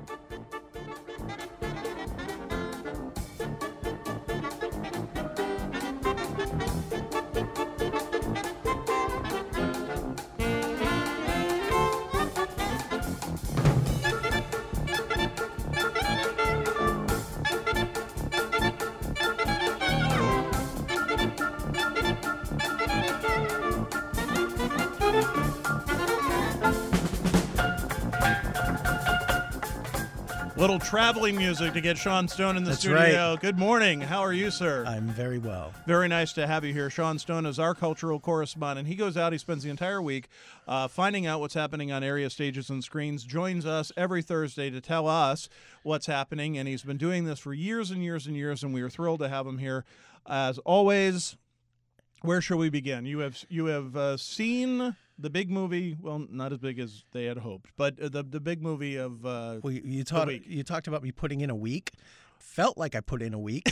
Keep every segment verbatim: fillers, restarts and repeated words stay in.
Little traveling music to get Sean Stone in the That's studio. right. Good morning. How are you, sir? I'm very well. Very nice to have you here. Sean Stone is our cultural correspondent. He goes out, he spends the entire week uh, finding out what's happening on area stages and screens, joins us every Thursday to tell us what's happening, and he's been doing this for years and years and years, and we are thrilled to have him here. As always, where shall we begin? You have you have uh, seen the big movie, well, not as big as they had hoped, but uh, the the big movie of uh, Well, you, you, talk, week. you talked about me putting in a week. Felt like I put in a week.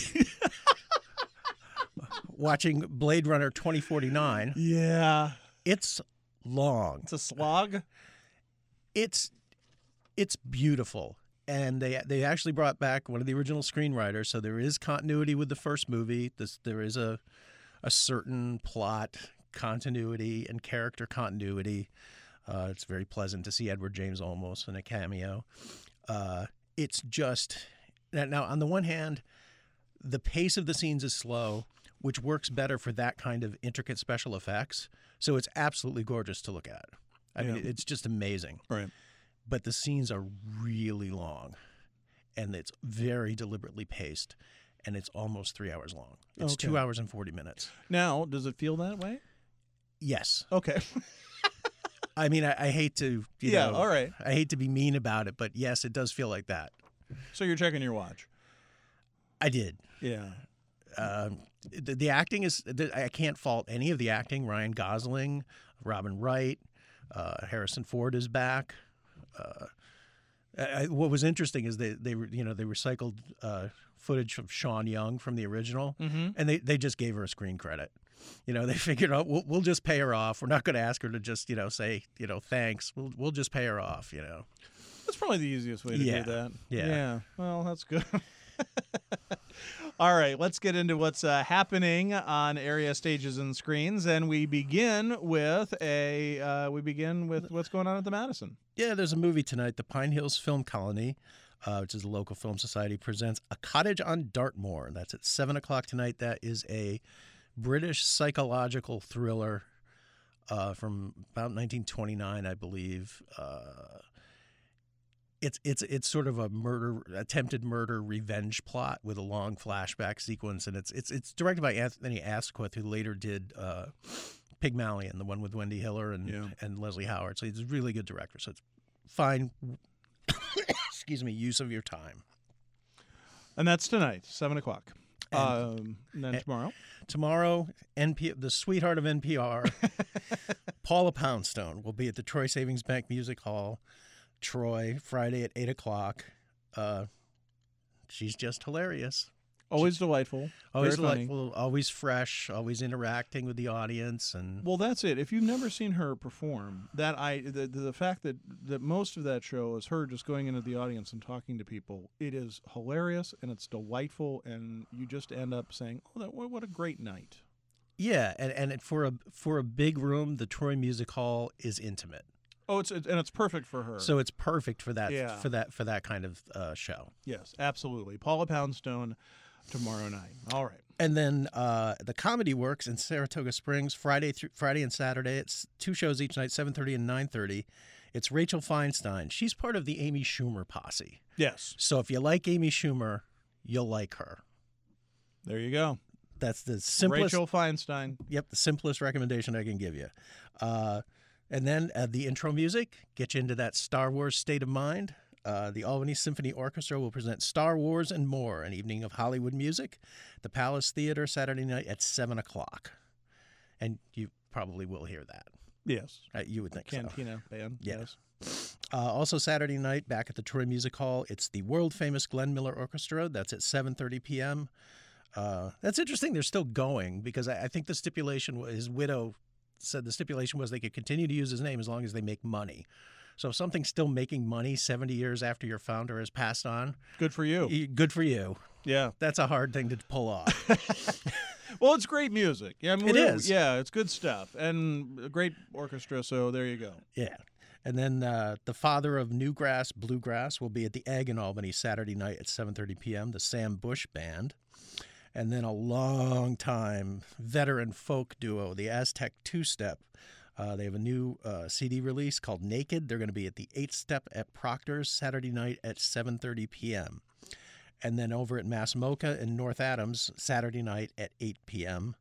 Watching Blade Runner twenty forty-nine. Yeah. It's long. It's a slog. It's it's beautiful. And they they actually brought back one of the original screenwriters, so there is continuity with the first movie. This, there is a a certain plot continuity and character continuity. Uh, it's very pleasant to see Edward James Olmos in a cameo. Uh, it's just now, now, on the one hand, the pace of the scenes is slow, which works better for that kind of intricate special effects. So it's absolutely gorgeous to look at. I Yeah. mean, it's just amazing. Right. But the scenes are really long, and it's very deliberately paced, and it's almost three hours long. It's Okay. two hours and forty minutes. Now, does it feel that way? Yes. Okay. I mean, I, I hate to, you Yeah, know, all right. I hate to be mean about it, but yes, it does feel like that. So you're checking your watch. I did. Yeah. Um, the, the acting is, the, I can't fault any of the acting. Ryan Gosling, Robin Wright, uh, Harrison Ford is back. Uh, I, what was interesting is they, they were, you know, they recycled uh, footage of Sean Young from the original, Mm-hmm. and they, they just gave her a screen credit. You know, they figured out we'll, we'll just pay her off. We're not going to ask her to just, you know, say, you know, thanks. We'll we'll just pay her off. You know. That's probably the easiest way to Yeah. do that. Yeah. Yeah. Well, that's good. All right, let's get into what's uh, happening on area stages and screens, and we begin with a uh, we begin with what's going on at the Madison. Yeah, there's a movie tonight. The Pine Hills Film Colony, uh, which is a local film society, presents A Cottage on Dartmoor. That's at seven o'clock tonight. That is a British psychological thriller uh, from about nineteen twenty-nine, I believe. Uh, it's it's it's sort of a murder, attempted murder, revenge plot with a long flashback sequence, and it's it's it's directed by Anthony Asquith, who later did uh, Pygmalion, the one with Wendy Hiller and Yeah. and Leslie Howard. So he's a really good director. So it's fine. Excuse me, use of your time. And that's tonight, seven o'clock. And- Um, and then and- tomorrow. Tomorrow, N P, the sweetheart of N P R, Paula Poundstone, will be at the Troy Savings Bank Music Hall, Troy, Friday at eight o'clock. Uh, she's just hilarious. Always delightful. Always Very funny. delightful, always fresh, always interacting with the audience. And Well, that's it. If you've never seen her perform, that I the, the fact that, that most of that show is her just going into the audience and talking to people, it is hilarious and it's delightful, and you just end up saying, "Oh, that what what a great night." yeah, and, and it, for a for a big room, the Troy Music Hall is intimate. Oh, it's it, and it's perfect for her. So it's perfect for that Yeah. for that for that kind of uh, show. Yes, absolutely. Paula Poundstone tomorrow night. All right. And then uh, the Comedy Works in Saratoga Springs, Friday through Friday and Saturday. It's two shows each night, seven thirty and nine thirty. It's Rachel Feinstein. She's part of the Amy Schumer posse. Yes. So if you like Amy Schumer, you'll like her. There you go. That's the simplest. Rachel Feinstein. Yep, the simplest recommendation I can give you. Uh, and then uh, the intro music, get you into that Star Wars state of mind. Uh, the Albany Symphony Orchestra will present Star Wars and More, an evening of Hollywood music, the Palace Theater, Saturday night at seven o'clock. And you probably will hear that. Yes. Uh, you would think so. Cantina band. Yeah. Yes. Uh, also Saturday night, back at the Troy Music Hall, it's the world-famous Glenn Miller Orchestra. That's at seven thirty p.m. Uh, that's interesting. They're still going because I, I think the stipulation, wa- his widow said the stipulation was they could continue to use his name as long as they make money. So if something's still making money seventy years after your founder has passed on, Good for you. y- good for you. Yeah. That's a hard thing to pull off. Well, it's great music. Yeah, I mean, It we're- is. Yeah, it's good stuff and a great orchestra. So there you go. Yeah. And then uh, the father of Newgrass Bluegrass will be at the Egg in Albany Saturday night at seven thirty p.m., the Sam Bush Band. And then a long-time veteran folk duo, the Aztec Two-Step. Uh, they have a new uh, C D release called Naked. They're going to be at the Eight Step at Proctor's Saturday night at seven thirty p.m. And then over at Mass Mocha in North Adams, Saturday night at eight p.m.,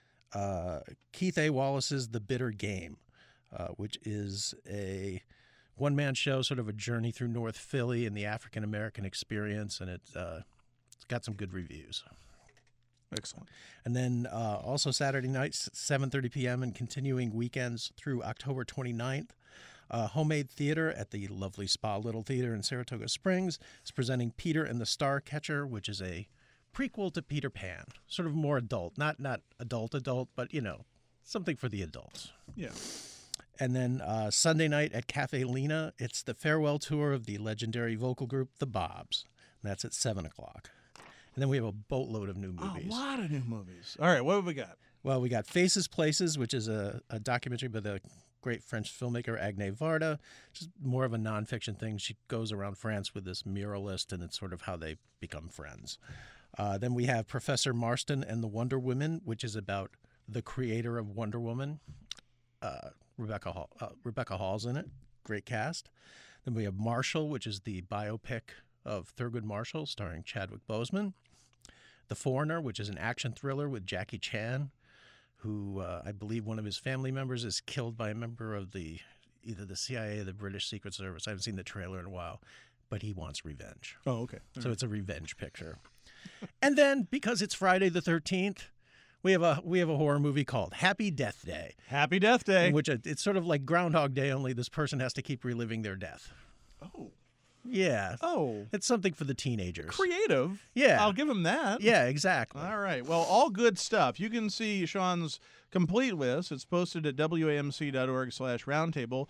uh, Keith A. Wallace's The Bitter Game, uh, which is a one-man show, sort of a journey through North Philly and the African-American experience, and it, uh, it's got some good reviews. Excellent. And then uh, also Saturday nights, seven thirty p.m. and continuing weekends through October twenty-ninth, uh, Homemade Theater at the lovely Spa Little Theater in Saratoga Springs is presenting Peter and the Starcatcher, which is a prequel to Peter Pan, sort of more adult, not not adult adult, but you know, something for the adults. Yeah. And then uh, Sunday night at Cafe Lena, it's the farewell tour of the legendary vocal group The Bobs, and that's at seven o'clock. And then we have a boatload of new movies. A lot of new movies. All right, what have we got? Well, we got Faces Places, which is a, a documentary by the great French filmmaker Agnès Varda. Just more of a nonfiction thing. She goes around France with this muralist, and it's sort of how they become friends. Uh, then we have Professor Marston and the Wonder Women, which is about the creator of Wonder Woman. Uh, Rebecca Hall, uh, Rebecca Hall's in it. Great cast. Then we have Marshall, which is the biopic of Thurgood Marshall, starring Chadwick Boseman. The Foreigner, which is an action thriller with Jackie Chan, who uh, I believe one of his family members is killed by a member of the either the C I A or the British Secret Service. I haven't seen the trailer in a while, but he wants revenge. Oh, okay. So it's a revenge picture. And then, because it's Friday the thirteenth, we have a we have a horror movie called Happy Death Day, Happy Death Day. in which it- it's sort of like Groundhog Day, only this person has to keep reliving their death. Oh. Yeah. Oh. It's something for the teenagers. Creative. Yeah. I'll give him that. Yeah, exactly. All right. Well, all good stuff. You can see Sean's complete list. It's posted at wamc.org slash roundtable,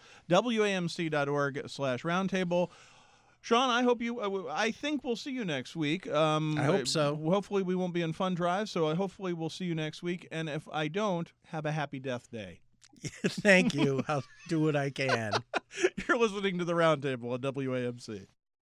wamc.org slash roundtable. Sean, I hope you, I think we'll see you next week. Um, I hope so. Hopefully we won't be in Fun Drive, so hopefully we'll see you next week. And if I don't, have a happy death day. Thank you. I'll do what I can. You're listening to the Roundtable on W A M C.